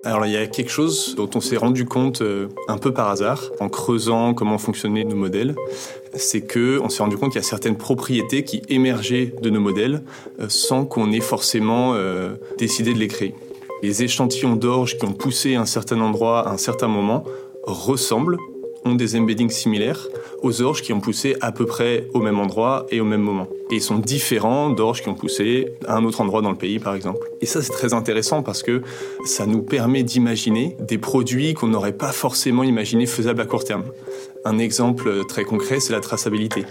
Alors il y a quelque chose dont on s'est rendu compte un peu par hasard en creusant comment fonctionnaient nos modèles. C'est qu'on s'est rendu compte qu'il y a certaines propriétés qui émergeaient de nos modèles sans qu'on ait forcément décidé de les créer. Les échantillons d'orge qui ont poussé à un certain endroit à un certain moment ressemblent, ont des embeddings similaires aux orges qui ont poussé à peu près au même endroit et au même moment. Et ils sont différents d'orges qui ont poussé à un autre endroit dans le pays, par exemple. Et ça, c'est très intéressant parce que ça nous permet d'imaginer des produits qu'on n'aurait pas forcément imaginé faisables à court terme. Un exemple très concret, c'est la traçabilité.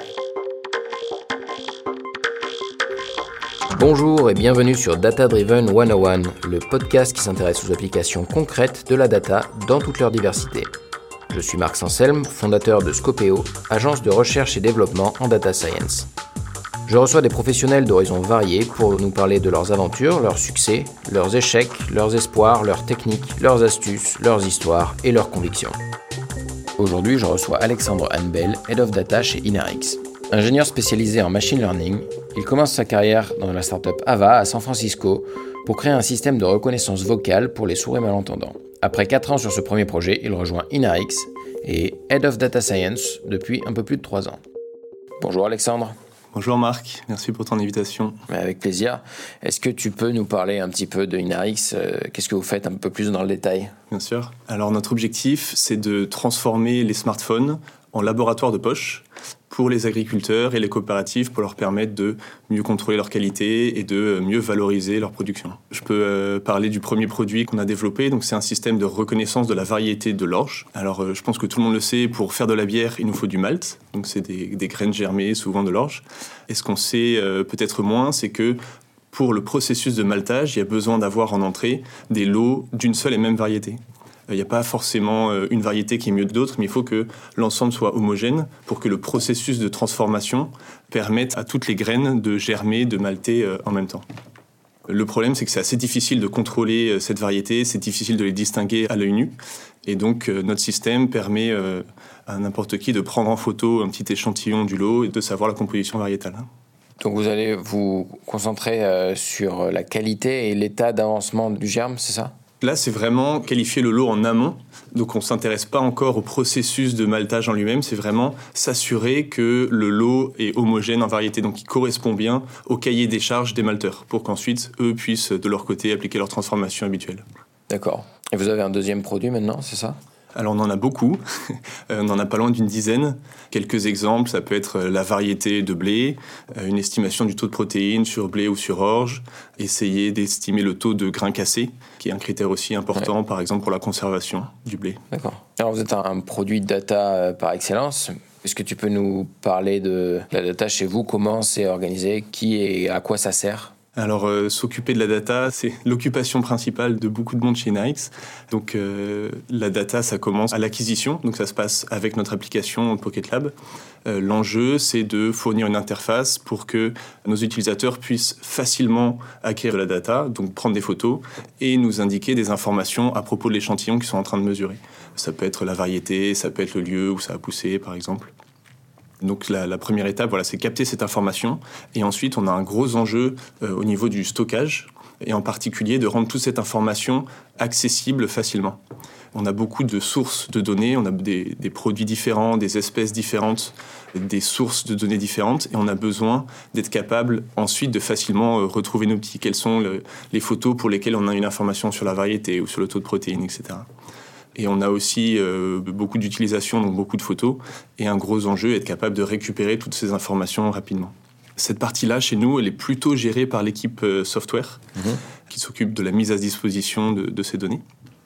Bonjour et bienvenue sur Data Driven 101, le podcast qui s'intéresse aux applications concrètes de la data dans toute leur diversité. Je suis Marc Sanselme, fondateur de Scopeo, agence de recherche et développement en data science. Je reçois des professionnels d'horizons variés pour nous parler de leurs aventures, leurs succès, leurs échecs, leurs espoirs, leurs techniques, leurs astuces, leurs histoires et leurs convictions. Aujourd'hui, je reçois Alexandre Hanbel, Head of Data chez Inarix. Ingénieur spécialisé en machine learning, il commence sa carrière dans la startup Ava à San Francisco pour créer un système de reconnaissance vocale pour les sourds et malentendants. Après 4 ans sur ce premier projet, il rejoint Inarix et est Head of Data Science depuis un peu plus de 3 ans. Bonjour Alexandre. Bonjour Marc, merci pour ton invitation. Avec plaisir. Est-ce que tu peux nous parler un petit peu de Inarix ? Qu'est-ce que vous faites un peu plus dans le détail ? Bien sûr. Alors notre objectif, c'est de transformer les smartphones en laboratoire de poche pour les agriculteurs et les coopératives pour leur permettre de mieux contrôler leur qualité et de mieux valoriser leur production. Je peux parler du premier produit qu'on a développé, donc c'est un système de reconnaissance de la variété de l'orge. Alors je pense que tout le monde le sait, pour faire de la bière, il nous faut du malt, donc c'est des graines germées, souvent de l'orge. Et ce qu'on sait peut-être moins, c'est que pour le processus de maltage, il y a besoin d'avoir en entrée des lots d'une seule et même variété. Il n'y a pas forcément une variété qui est mieux que d'autres, mais il faut que l'ensemble soit homogène pour que le processus de transformation permette à toutes les graines de germer, de malter en même temps. Le problème, c'est que c'est assez difficile de contrôler cette variété, c'est difficile de les distinguer à l'œil nu. Et donc, notre système permet à n'importe qui de prendre en photo un petit échantillon du lot et de savoir la composition variétale. Donc vous allez vous concentrer sur la qualité et l'état d'avancement du germe, c'est ça ? Là, c'est vraiment qualifier le lot en amont. Donc, on ne s'intéresse pas encore au processus de maltage en lui-même. C'est vraiment s'assurer que le lot est homogène en variété, donc il correspond bien au cahier des charges des malteurs, pour qu'ensuite, eux puissent, de leur côté, appliquer leur transformation habituelle. D'accord. Et vous avez un deuxième produit maintenant, c'est ça ? Alors, on en a beaucoup. On en a pas loin d'une dizaine. Quelques exemples, ça peut être la variété de blé, une estimation du taux de protéines sur blé ou sur orge, essayer d'estimer le taux de grains cassés, qui est un critère aussi important, par exemple, pour la conservation du blé. D'accord. Alors, vous êtes un produit de data par excellence. Est-ce que tu peux nous parler de la data chez vous ? Comment c'est organisé ? Qui et à quoi ça sert ? Alors, s'occuper de la data, c'est l'occupation principale de beaucoup de monde chez Inarix. Donc, la data, ça commence à l'acquisition. Donc, ça se passe avec notre application Pocket Lab. L'enjeu, c'est de fournir une interface pour que nos utilisateurs puissent facilement acquérir de la data, donc prendre des photos et nous indiquer des informations à propos de l'échantillon qu'ils sont en train de mesurer. Ça peut être la variété, ça peut être le lieu où ça a poussé, par exemple. Donc la première étape, voilà, c'est capter cette information. Et ensuite, on a un gros enjeu au niveau du stockage, et en particulier de rendre toute cette information accessible facilement. On a beaucoup de sources de données, on a des produits différents, des espèces différentes, des sources de données différentes, et on a besoin d'être capable ensuite de facilement retrouver nos petits. Quelles sont les photos pour lesquelles on a une information sur la variété ou sur le taux de protéines, etc. Et on a aussi beaucoup d'utilisation, donc beaucoup de photos, et un gros enjeu, être capable de récupérer toutes ces informations rapidement. Cette partie-là, chez nous, elle est plutôt gérée par l'équipe software, qui s'occupe de la mise à disposition de ces données.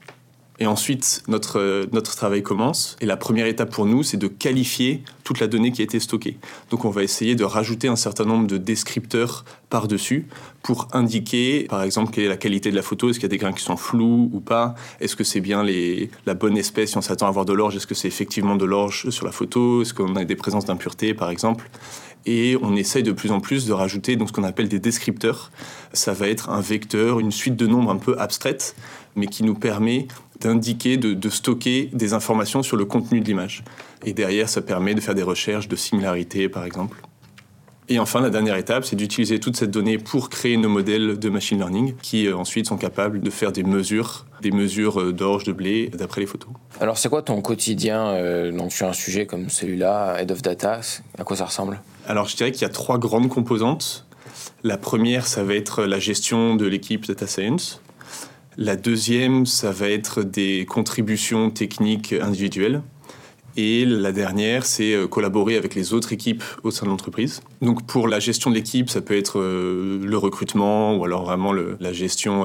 Et ensuite, notre travail commence. Et la première étape pour nous, c'est de qualifier toute la donnée qui a été stockée. Donc on va essayer de rajouter un certain nombre de descripteurs par-dessus pour indiquer, par exemple, quelle est la qualité de la photo. Est-ce qu'il y a des grains qui sont flous ou pas ? Est-ce que c'est bien la bonne espèce si on s'attend à avoir de l'orge ? Est-ce que c'est effectivement de l'orge sur la photo ? Est-ce qu'on a des présences d'impuretés, par exemple ? Et on essaye de plus en plus de rajouter donc, ce qu'on appelle des descripteurs. Ça va être un vecteur, une suite de nombres un peu abstraite, mais qui nous permet d'indiquer, de stocker des informations sur le contenu de l'image. Et derrière, ça permet de faire des recherches de similarité, par exemple. Et enfin, la dernière étape, c'est d'utiliser toute cette donnée pour créer nos modèles de machine learning qui ensuite sont capables de faire des mesures d'orge, de blé, d'après les photos. Alors, c'est quoi ton quotidien donc sur un sujet comme celui-là, Head of Data? À quoi ça ressemble? Alors, je dirais qu'il y a 3 grandes composantes. La première, ça va être la gestion de l'équipe Data Science. La deuxième, ça va être des contributions techniques individuelles. Et la dernière, c'est collaborer avec les autres équipes au sein de l'entreprise. Donc pour la gestion de l'équipe, ça peut être le recrutement ou alors vraiment la gestion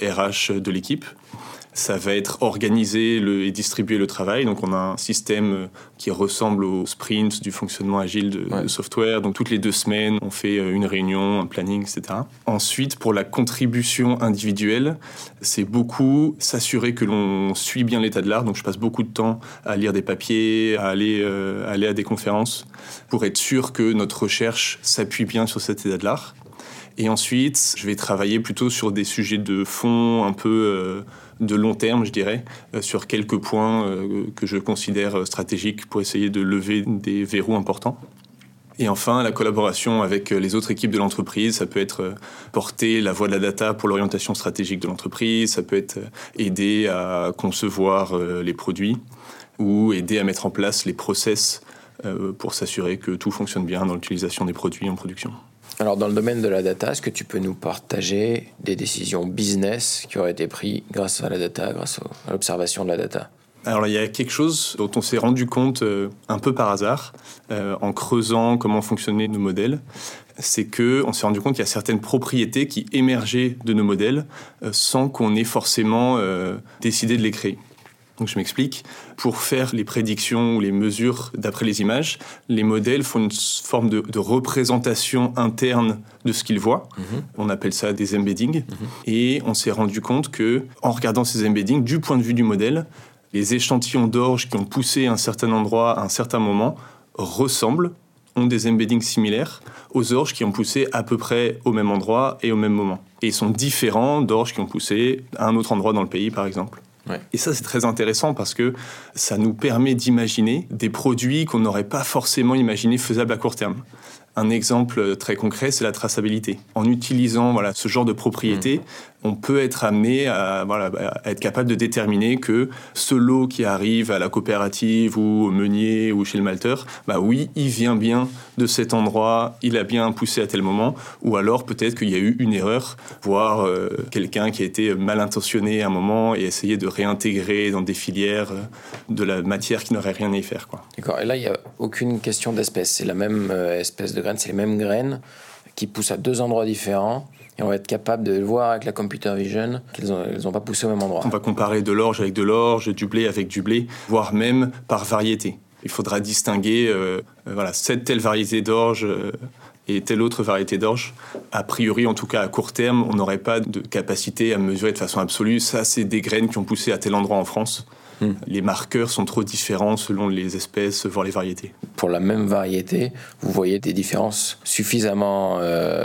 RH de l'équipe. Ça va être organiser et distribuer le travail. Donc on a un système qui ressemble au sprint du fonctionnement agile de software. Donc toutes les 2 semaines, on fait une réunion, un planning, etc. Ensuite, pour la contribution individuelle, c'est beaucoup s'assurer que l'on suit bien l'état de l'art. Donc je passe beaucoup de temps à lire des papiers, à aller à des conférences pour être sûr que notre recherche s'appuie bien sur cet état de l'art. Et ensuite, je vais travailler plutôt sur des sujets de fond, un peu de long terme, je dirais, sur quelques points que je considère stratégiques pour essayer de lever des verrous importants. Et enfin, la collaboration avec les autres équipes de l'entreprise, ça peut être porter la voix de la data pour l'orientation stratégique de l'entreprise, ça peut être aider à concevoir les produits ou aider à mettre en place les process pour s'assurer que tout fonctionne bien dans l'utilisation des produits en production. Alors, dans le domaine de la data, est-ce que tu peux nous partager des décisions business qui auraient été prises grâce à la data, grâce à l'observation de la data? Alors, il y a quelque chose dont on s'est rendu compte un peu par hasard en creusant comment fonctionnaient nos modèles. C'est qu'on s'est rendu compte qu'il y a certaines propriétés qui émergeaient de nos modèles sans qu'on ait forcément décidé de les créer. Donc je m'explique. Pour faire les prédictions ou les mesures d'après les images, les modèles font une forme de représentation interne de ce qu'ils voient. On appelle ça des embeddings. Et on s'est rendu compte que, en regardant ces embeddings, du point de vue du modèle, les échantillons d'orge qui ont poussé à un certain endroit à un certain moment ressemblent, ont des embeddings similaires aux orges qui ont poussé à peu près au même endroit et au même moment. Et ils sont différents d'orges qui ont poussé à un autre endroit dans le pays, par exemple. Ouais. Et ça, c'est très intéressant parce que ça nous permet d'imaginer des produits qu'on n'aurait pas forcément imaginé faisables à court terme. Un exemple très concret, c'est la traçabilité. En utilisant ce genre de propriétés, on peut être amené à être capable de déterminer que ce lot qui arrive à la coopérative ou au meunier ou chez le malteur, oui, il vient bien de cet endroit, il a bien poussé à tel moment, ou alors peut-être qu'il y a eu une erreur, voire quelqu'un qui a été mal intentionné à un moment et essayer de réintégrer dans des filières de la matière qui n'aurait rien à y faire, quoi. D'accord, et là, il n'y a aucune question d'espèce, c'est la même espèce de graines, c'est les mêmes graines qui poussent à 2 endroits différents. Et on va être capable de le voir avec la computer vision qu'elles n'ont pas poussé au même endroit. On va comparer de l'orge avec de l'orge, du blé avec du blé, voire même par variété. Il faudra distinguer cette telle variété d'orge et telle autre variété d'orge. A priori, en tout cas à court terme, on n'aurait pas de capacité à mesurer de façon absolue. Ça, c'est des graines qui ont poussé à tel endroit en France. Les marqueurs sont trop différents selon les espèces, voire les variétés. Pour la même variété, vous voyez des différences suffisamment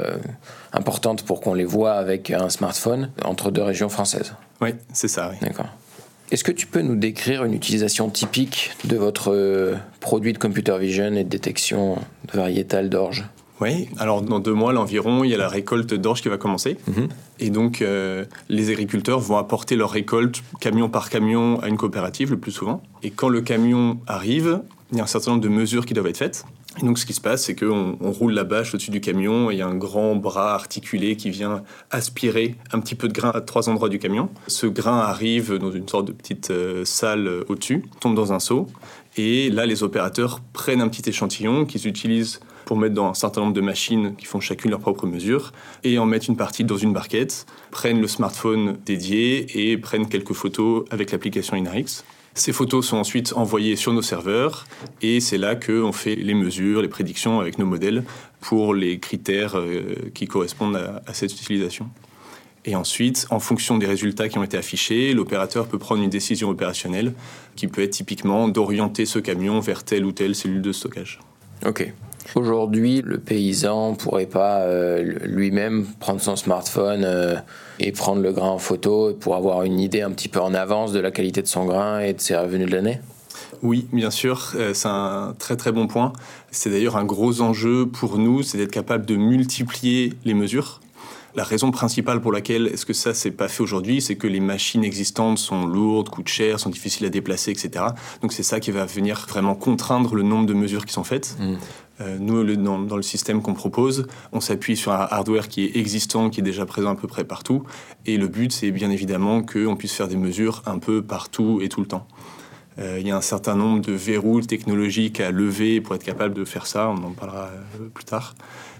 importantes pour qu'on les voit avec un smartphone entre 2 régions françaises. Oui, c'est ça. Oui. D'accord. Est-ce que tu peux nous décrire une utilisation typique de votre produit de computer vision et de détection de variétale d'orge ? Oui, alors dans 2 mois, l'environ, il y a la récolte d'orge qui va commencer. Et donc, les agriculteurs vont apporter leur récolte camion par camion à une coopérative, le plus souvent. Et quand le camion arrive, il y a un certain nombre de mesures qui doivent être faites. Et donc, ce qui se passe, c'est qu'on roule la bâche au-dessus du camion et il y a un grand bras articulé qui vient aspirer un petit peu de grain à 3 endroits du camion. Ce grain arrive dans une sorte de petite salle au-dessus, tombe dans un seau. Et là, les opérateurs prennent un petit échantillon qu'ils utilisent pour mettre dans un certain nombre de machines qui font chacune leur propre mesure et en mettent une partie dans une barquette, prennent le smartphone dédié et prennent quelques photos avec l'application Inarix. Ces photos sont ensuite envoyées sur nos serveurs et c'est là qu'on fait les mesures, les prédictions avec nos modèles pour les critères qui correspondent à cette utilisation. Et ensuite, en fonction des résultats qui ont été affichés, l'opérateur peut prendre une décision opérationnelle qui peut être typiquement d'orienter ce camion vers telle ou telle cellule de stockage. Ok. Aujourd'hui, le paysan ne pourrait pas lui-même prendre son smartphone et prendre le grain en photo pour avoir une idée un petit peu en avance de la qualité de son grain et de ses revenus de l'année ? Oui, bien sûr, c'est un très très bon point. C'est d'ailleurs un gros enjeu pour nous, c'est d'être capable de multiplier les mesures. La raison principale pour laquelle est-ce que ça c'est pas fait aujourd'hui, c'est que les machines existantes sont lourdes, coûtent cher, sont difficiles à déplacer, etc. Donc c'est ça qui va venir vraiment contraindre le nombre de mesures qui sont faites. Nous, dans le système qu'on propose, on s'appuie sur un hardware qui est existant, qui est déjà présent à peu près partout. Et le but, c'est bien évidemment qu'on puisse faire des mesures un peu partout et tout le temps. Il y a un certain nombre de verrous technologiques à lever pour être capable de faire ça. On en parlera plus tard.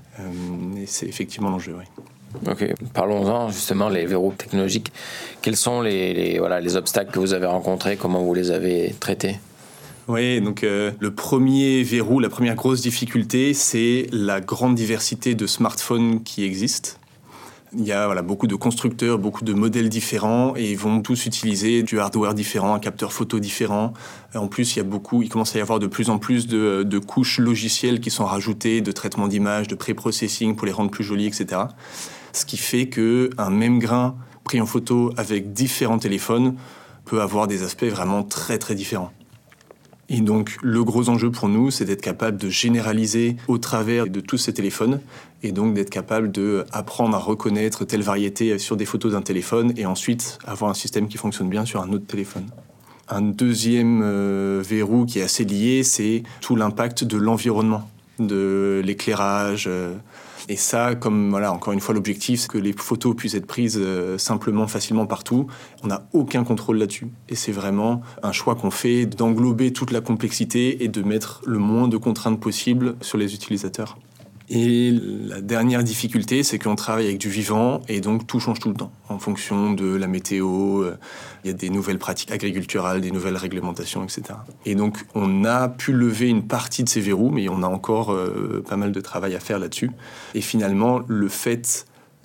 Et c'est effectivement l'enjeu, oui. Ok, parlons-en justement, les verrous technologiques. Quels sont les obstacles que vous avez rencontrés? Comment vous les avez traités? Oui, donc le premier verrou, la première grosse difficulté, c'est la grande diversité de smartphones qui existent. Il y a beaucoup de constructeurs, beaucoup de modèles différents et ils vont tous utiliser du hardware différent, un capteur photo différent. En plus, il commence à y avoir de plus en plus de couches logicielles qui sont rajoutées, de traitement d'images, de pré-processing pour les rendre plus jolis, etc. Ce qui fait qu'un même grain pris en photo avec différents téléphones peut avoir des aspects vraiment très très différents. Et donc, le gros enjeu pour nous, c'est d'être capable de généraliser au travers de tous ces téléphones et donc d'être capable d'apprendre à reconnaître telle variété sur des photos d'un téléphone et ensuite avoir un système qui fonctionne bien sur un autre téléphone. Un deuxième verrou qui est assez lié, c'est tout l'impact de l'environnement, de l'éclairage. Et ça, encore une fois, l'objectif, c'est que les photos puissent être prises simplement, facilement partout. On n'a aucun contrôle là-dessus. Et c'est vraiment un choix qu'on fait d'englober toute la complexité et de mettre le moins de contraintes possibles sur les utilisateurs. Et la dernière difficulté, c'est qu'on travaille avec du vivant et donc tout change tout le temps. En fonction de la météo, il y a des nouvelles pratiques agriculturales, des nouvelles réglementations, etc. Et donc on a pu lever une partie de ces verrous, mais on a encore pas mal de travail à faire là-dessus. Et finalement, le fait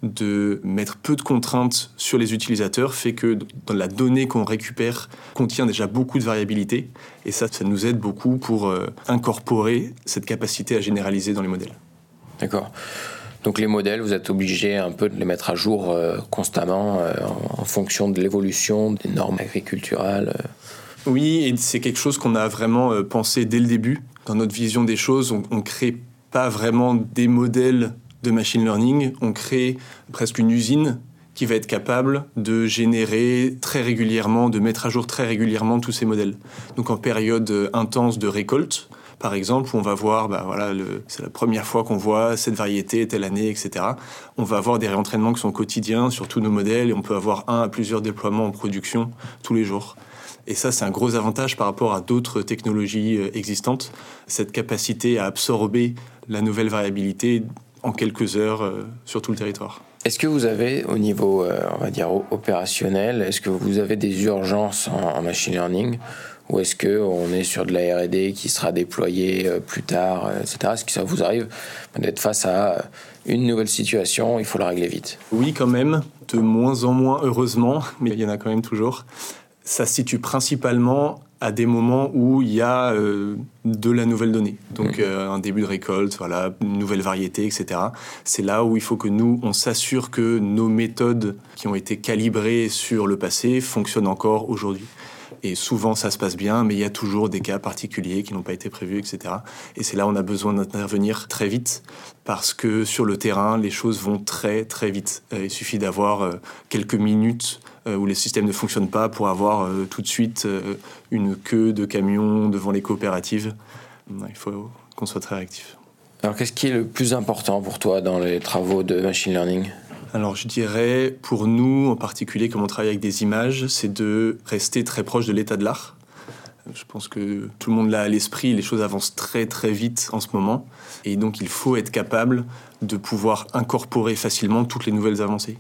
de mettre peu de contraintes sur les utilisateurs fait que dans la donnée qu'on récupère contient déjà beaucoup de variabilité. Et ça nous aide beaucoup pour incorporer cette capacité à généraliser dans les modèles. D'accord. Donc les modèles, vous êtes obligé un peu de les mettre à jour constamment en fonction de l'évolution des normes agriculturales. Oui, et c'est quelque chose qu'on a vraiment pensé dès le début. Dans notre vision des choses, on ne crée pas vraiment des modèles de machine learning, on crée presque une usine qui va être capable de générer très régulièrement, de mettre à jour très régulièrement tous ces modèles. Donc en période intense de récolte, par exemple, où on va voir, c'est la première fois qu'on voit cette variété, telle année, etc. On va avoir des réentraînements qui sont quotidiens sur tous nos modèles et on peut avoir 1 à plusieurs déploiements en production tous les jours. Et ça, c'est un gros avantage par rapport à d'autres technologies existantes, cette capacité à absorber la nouvelle variabilité en quelques heures sur tout le territoire. Est-ce que vous avez, au niveau, opérationnel, est-ce que vous avez des urgences en machine learning ? Ou est-ce qu'on est sur de la R&D qui sera déployée plus tard, etc. Est-ce que ça vous arrive d'être face à une nouvelle situation, il faut la régler vite? Oui, quand même, de moins en moins, heureusement, mais il y en a quand même toujours. Ça se situe principalement à des moments où il y a de la nouvelle donnée. Donc un début de récolte, une nouvelle variété, etc. C'est là où il faut que nous, on s'assure que nos méthodes qui ont été calibrées sur le passé fonctionnent encore aujourd'hui. Et souvent, ça se passe bien, mais il y a toujours des cas particuliers qui n'ont pas été prévus, etc. Et c'est là où on a besoin d'intervenir très vite, parce que sur le terrain, les choses vont très, très vite. Il suffit d'avoir quelques minutes où les systèmes ne fonctionnent pas pour avoir tout de suite une queue de camions devant les coopératives. Il faut qu'on soit très réactif. Alors, qu'est-ce qui est le plus important pour toi dans les travaux de machine learning ? Alors je dirais, pour nous en particulier, comme on travaille avec des images, c'est de rester très proche de l'état de l'art. Je pense que tout le monde l'a à l'esprit, les choses avancent très très vite en ce moment. Et donc il faut être capable de pouvoir incorporer facilement toutes les nouvelles avancées.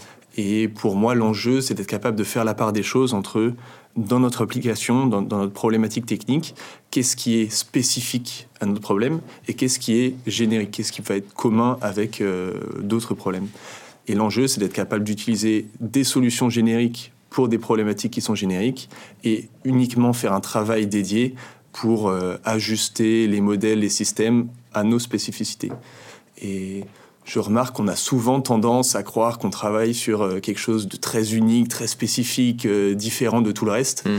Et pour moi, l'enjeu, c'est d'être capable de faire la part des choses entre, dans notre application, dans notre problématique technique, qu'est-ce qui est spécifique à notre problème et qu'est-ce qui est générique, qu'est-ce qui va être commun avec d'autres problèmes. Et l'enjeu, c'est d'être capable d'utiliser des solutions génériques pour des problématiques qui sont génériques et uniquement faire un travail dédié pour ajuster les modèles, les systèmes à nos spécificités. Et je remarque qu'on a souvent tendance à croire qu'on travaille sur quelque chose de très unique, très spécifique, différent de tout le reste.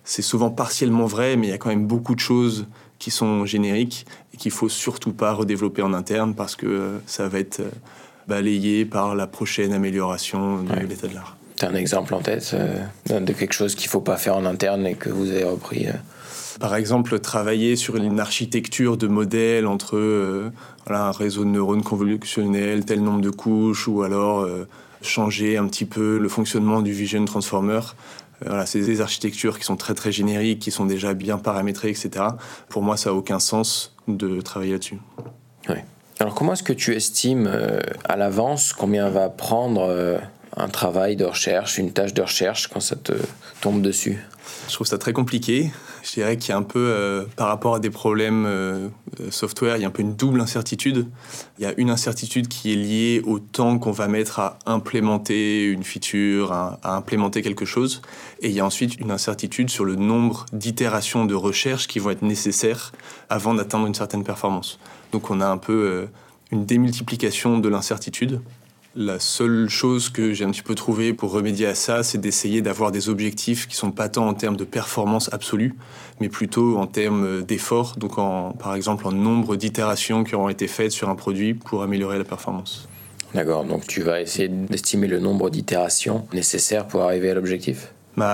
c'est souvent partiellement vrai, mais il y a quand même beaucoup de choses qui sont génériques et qu'il ne faut surtout pas redévelopper en interne parce que ça va être balayé par la prochaine amélioration de l'état de l'art. Tu as un exemple en tête de quelque chose qu'il ne faut pas faire en interne et que vous avez repris Par exemple, travailler sur une architecture de modèle entre un réseau de neurones convolutionnels, tel nombre de couches, ou alors changer un petit peu le fonctionnement du Vision Transformer. C'est des architectures qui sont très très génériques, qui sont déjà bien paramétrées, etc. Pour moi, ça n'a aucun sens de travailler là-dessus. Ouais. Alors comment est-ce que tu estimes à l'avance combien va prendre un travail de recherche, une tâche de recherche quand ça te tombe dessus? Je trouve ça très compliqué. Je dirais qu'il y a un peu, par rapport à des problèmes software, il y a un peu une double incertitude. Il y a une incertitude qui est liée au temps qu'on va mettre à implémenter une feature, à implémenter quelque chose. Et il y a ensuite une incertitude sur le nombre d'itérations de recherche qui vont être nécessaires avant d'atteindre une certaine performance. Donc on a un peu une démultiplication de l'incertitude. La seule chose que j'ai un petit peu trouvée pour remédier à ça, c'est d'essayer d'avoir des objectifs qui ne sont pas tant en termes de performance absolue, mais plutôt en termes d'effort, donc par exemple en nombre d'itérations qui auront été faites sur un produit pour améliorer la performance. D'accord, donc tu vas essayer d'estimer le nombre d'itérations nécessaires pour arriver à l'objectif?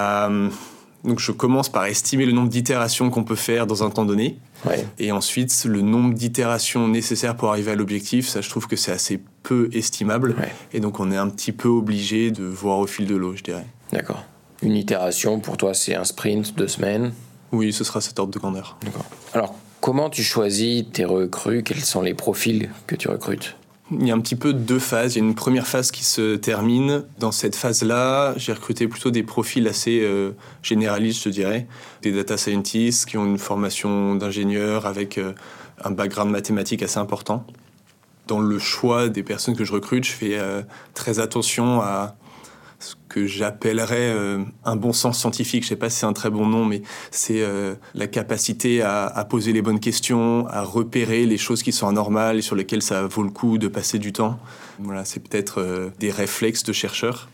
Donc je commence par estimer le nombre d'itérations qu'on peut faire dans un temps donné. Ouais. Et ensuite, le nombre d'itérations nécessaires pour arriver à l'objectif, ça je trouve que c'est assez peu estimable. Ouais. Et donc on est un petit peu obligé de voir au fil de l'eau, je dirais. D'accord. Une itération, pour toi, c'est un sprint, 2 semaines? Oui, ce sera cet ordre de grandeur. D'accord. Alors, comment tu choisis tes recrues? Quels sont les profils que tu recrutes? Il y a un petit peu 2 phases. Il y a une première phase qui se termine. Dans cette phase-là, j'ai recruté plutôt des profils assez généralistes, je dirais. Des data scientists qui ont une formation d'ingénieur avec un background mathématique assez important. Dans le choix des personnes que je recrute, je fais très attention à ce que j'appellerais un bon sens scientifique. Je ne sais pas si c'est un très bon nom, mais c'est la capacité à poser les bonnes questions, à repérer les choses qui sont anormales et sur lesquelles ça vaut le coup de passer du temps. Voilà, c'est peut-être des réflexes de chercheurs.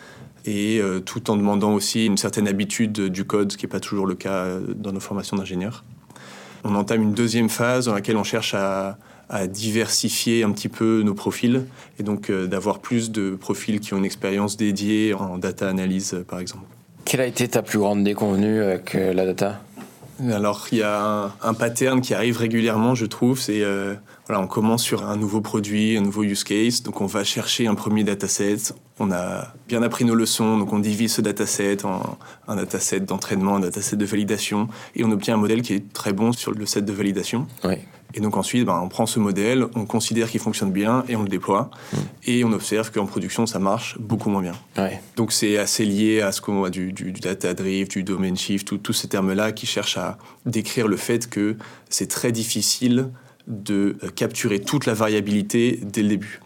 Et tout en demandant aussi une certaine habitude du code, ce qui n'est pas toujours le cas dans nos formations d'ingénieurs. On entame une deuxième phase dans laquelle on cherche à diversifier un petit peu nos profils et donc d'avoir plus de profils qui ont une expérience dédiée en data analyse, par exemple. Quelle a été ta plus grande déconvenue avec la data? Alors, il y a un pattern qui arrive régulièrement, je trouve, c'est on commence sur un nouveau produit, un nouveau use case, donc on va chercher un premier dataset, on a bien appris nos leçons, donc on divise ce dataset en un dataset d'entraînement, un dataset de validation, et on obtient un modèle qui est très bon sur le set de validation. Oui. Et donc ensuite, on prend ce modèle, on considère qu'il fonctionne bien et on le déploie. Et on observe qu'en production, ça marche beaucoup moins bien. Ouais. Donc c'est assez lié à ce qu'on voit du data drift, du domain shift, tous ces termes-là qui cherchent à décrire le fait que c'est très difficile de capturer toute la variabilité dès le début.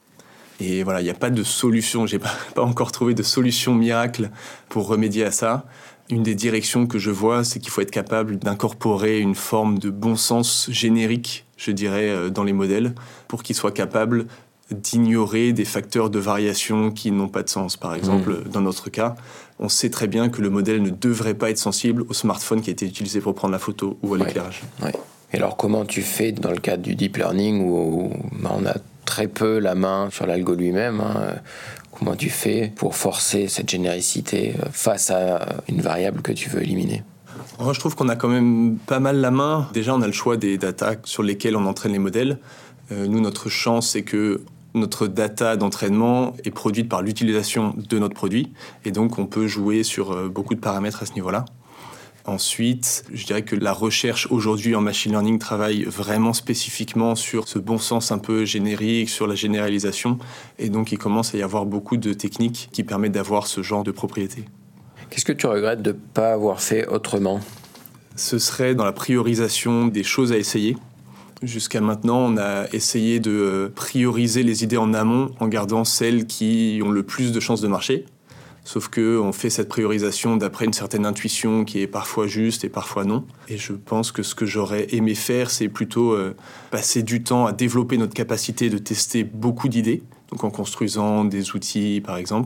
Et voilà, il n'y a pas de solution, j'ai pas encore trouvé de solution miracle pour remédier à ça. Une des directions que je vois, c'est qu'il faut être capable d'incorporer une forme de bon sens générique, je dirais, dans les modèles, pour qu'ils soient capables d'ignorer des facteurs de variation qui n'ont pas de sens. Par exemple, dans notre cas, on sait très bien que le modèle ne devrait pas être sensible au smartphone qui a été utilisé pour prendre la photo ou à l'éclairage. Ouais. Et alors, comment tu fais dans le cadre du deep learning où on a très peu la main sur l'algo lui-même, comment tu fais pour forcer cette généricité face à une variable que tu veux éliminer? Moi, je trouve qu'on a quand même pas mal la main. Déjà, on a le choix des data sur lesquelles on entraîne les modèles. Nous, notre chance, c'est que notre data d'entraînement est produite par l'utilisation de notre produit. Et donc, on peut jouer sur beaucoup de paramètres à ce niveau-là. Ensuite, je dirais que la recherche aujourd'hui en machine learning travaille vraiment spécifiquement sur ce bon sens un peu générique, sur la généralisation. Et donc, il commence à y avoir beaucoup de techniques qui permettent d'avoir ce genre de propriétés. Qu'est-ce que tu regrettes de ne pas avoir fait autrement? Ce serait dans la priorisation des choses à essayer. Jusqu'à maintenant, on a essayé de prioriser les idées en amont en gardant celles qui ont le plus de chances de marcher. Sauf qu'on fait cette priorisation d'après une certaine intuition qui est parfois juste et parfois non. Et je pense que ce que j'aurais aimé faire, c'est plutôt passer du temps à développer notre capacité de tester beaucoup d'idées, donc en construisant des outils par exemple,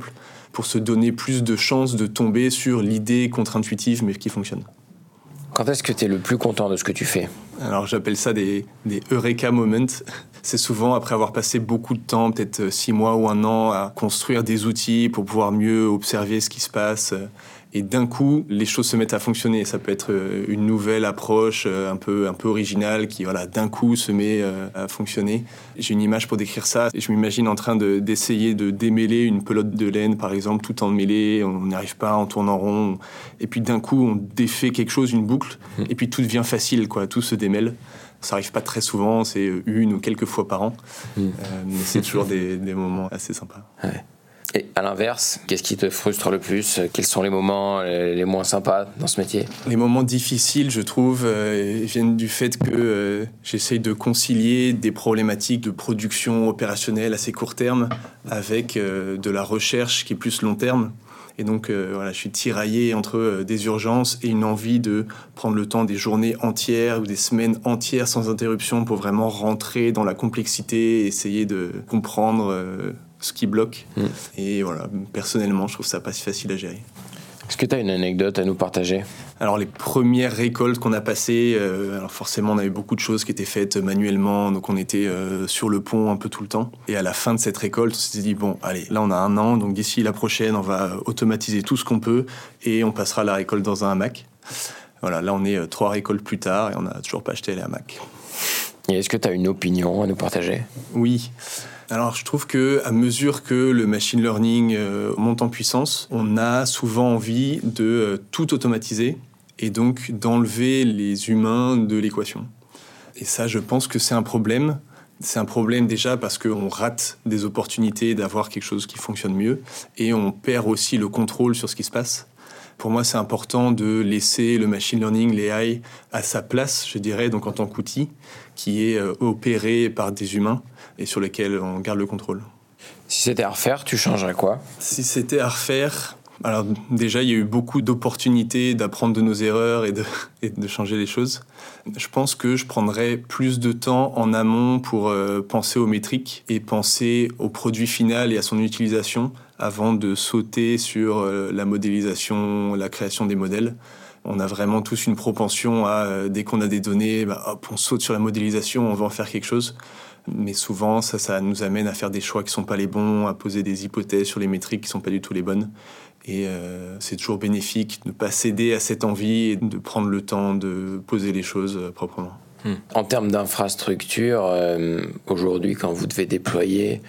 pour se donner plus de chances de tomber sur l'idée contre-intuitive mais qui fonctionne. Quand est-ce que tu es le plus content de ce que tu fais ? Alors j'appelle ça des Eureka moments. C'est souvent après avoir passé beaucoup de temps, peut-être 6 mois ou 1 an, à construire des outils pour pouvoir mieux observer ce qui se passe. Et d'un coup, les choses se mettent à fonctionner. Ça peut être une nouvelle approche un peu originale qui, d'un coup, se met à fonctionner. J'ai une image pour décrire ça. Je m'imagine en train d'essayer de démêler une pelote de laine, par exemple, tout emmêlé. On n'y arrive pas, on tourne en rond. Et puis d'un coup, on défait quelque chose, une boucle. Et puis tout devient facile, quoi. Tout se démêle. Ça n'arrive pas très souvent, c'est 1 ou quelques fois par an. Mais c'est toujours des moments assez sympas. Ouais. Et à l'inverse, qu'est-ce qui te frustre le plus ? Quels sont les moments les moins sympas dans ce métier ? Les moments difficiles, je trouve, viennent du fait que j'essaye de concilier des problématiques de production opérationnelle assez court terme avec de la recherche qui est plus long terme. Et donc, je suis tiraillé entre des urgences et une envie de prendre le temps des journées entières ou des semaines entières sans interruption pour vraiment rentrer dans la complexité et essayer de comprendre ce qui bloque. Et personnellement, je trouve ça pas si facile à gérer. Est-ce que tu as une anecdote à nous partager ? Alors, les premières récoltes qu'on a passées, alors forcément, on avait beaucoup de choses qui étaient faites manuellement, donc on était sur le pont un peu tout le temps. Et à la fin de cette récolte, on s'était dit, bon, allez, là, on a 1 an, donc d'ici la prochaine, on va automatiser tout ce qu'on peut et on passera la récolte dans un hamac. Voilà, là, on est 3 récoltes plus tard et on n'a toujours pas acheté les hamacs. Et est-ce que tu as une opinion à nous partager ? Oui. Alors, je trouve qu'à mesure que le machine learning monte en puissance, on a souvent envie de tout automatiser et donc d'enlever les humains de l'équation. Et ça, je pense que c'est un problème. C'est un problème déjà parce qu'on rate des opportunités d'avoir quelque chose qui fonctionne mieux et on perd aussi le contrôle sur ce qui se passe. Pour moi, c'est important de laisser le machine learning, l'AI, à sa place, je dirais, donc en tant qu'outil qui est opéré par des humains et sur lequel on garde le contrôle. Si c'était à refaire, tu changerais quoi ? Si c'était à refaire, alors déjà, il y a eu beaucoup d'opportunités d'apprendre de nos erreurs et de changer les choses. Je pense que je prendrais plus de temps en amont pour penser aux métriques et penser au produit final et à son utilisation avant de sauter sur la modélisation, la création des modèles. On a vraiment tous une propension à, dès qu'on a des données, on saute sur la modélisation, on va en faire quelque chose. Mais souvent, ça nous amène à faire des choix qui ne sont pas les bons, à poser des hypothèses sur les métriques qui ne sont pas du tout les bonnes. Et c'est toujours bénéfique de ne pas céder à cette envie et de prendre le temps de poser les choses proprement. En termes d'infrastructure, aujourd'hui, quand vous devez déployer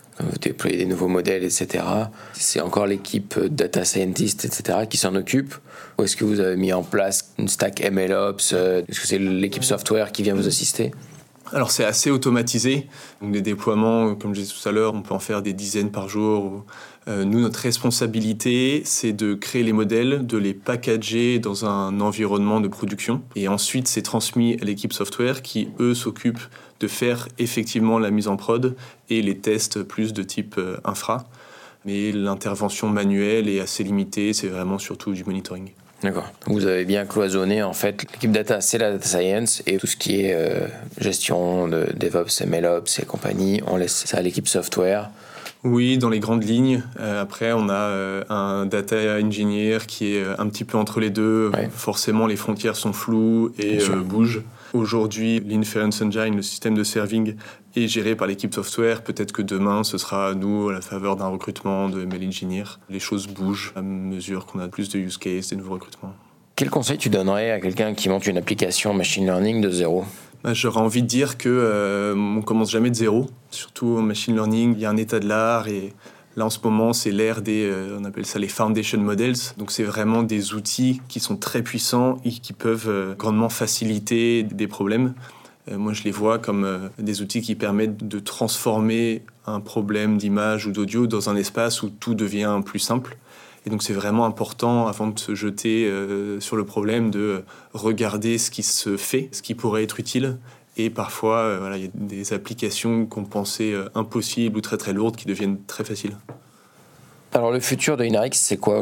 des nouveaux modèles, etc., c'est encore l'équipe data scientist, etc., qui s'en occupe ? Ou est-ce que vous avez mis en place une stack MLOps ? Est-ce que c'est l'équipe software qui vient vous assister ? Alors c'est assez automatisé, donc des déploiements, comme je disais tout à l'heure, on peut en faire des dizaines par jour. Nous, notre responsabilité, c'est de créer les modèles, de les packager dans un environnement de production, et ensuite c'est transmis à l'équipe software qui, eux, s'occupent de faire effectivement la mise en prod et les tests plus de type infra. Mais l'intervention manuelle est assez limitée, c'est vraiment surtout du monitoring. D'accord. Vous avez bien cloisonné, en fait. L'équipe data, c'est la data science et tout ce qui est gestion de DevOps, MLOps et compagnie, on laisse ça à l'équipe software. Oui, dans les grandes lignes. Après, on a un data engineer qui est un petit peu entre les deux. Ouais. Forcément, les frontières sont floues et bougent. Aujourd'hui, l'Inference Engine, le système de serving, est géré par l'équipe software. Peut-être que demain, ce sera à nous, à la faveur d'un recrutement de ML Engineer. Les choses bougent à mesure qu'on a plus de use cases, des nouveaux recrutements. Quel conseil tu donnerais à quelqu'un qui monte une application machine learning de zéro ? J'aurais envie de dire qu'on commence jamais de zéro. Surtout en machine learning, il y a un état de l'art et là en ce moment c'est l'ère des, on appelle ça les foundation models. Donc c'est vraiment des outils qui sont très puissants et qui peuvent grandement faciliter des problèmes. Moi je les vois comme des outils qui permettent de transformer un problème d'image ou d'audio dans un espace où tout devient plus simple. Et donc c'est vraiment important, avant de se jeter sur le problème, de regarder ce qui se fait, ce qui pourrait être utile. Et parfois, il y a des applications qu'on pensait impossibles ou très très lourdes qui deviennent très faciles. Alors le futur de Inarix, c'est quoi aujourd'hui ?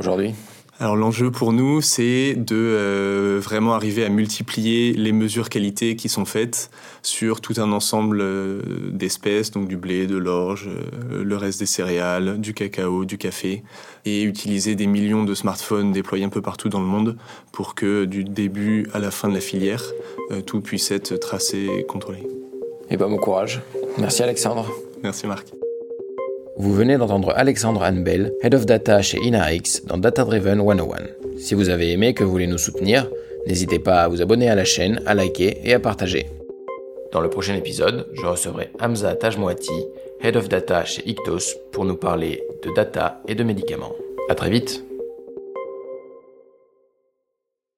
Alors l'enjeu pour nous, c'est de vraiment arriver à multiplier les mesures qualité qui sont faites sur tout un ensemble d'espèces, donc du blé, de l'orge, le reste des céréales, du cacao, du café, et utiliser des millions de smartphones déployés un peu partout dans le monde pour que du début à la fin de la filière, tout puisse être tracé et contrôlé. Et bon courage. Merci Alexandre. Merci Marc. Vous venez d'entendre Alexandre Hanbel, Head of Data chez Inarix dans Data Driven 101. Si vous avez aimé et que vous voulez nous soutenir, n'hésitez pas à vous abonner à la chaîne, à liker et à partager. Dans le prochain épisode, je recevrai Hamza Tajmouati, Head of Data chez Ictos, pour nous parler de data et de médicaments. À très vite.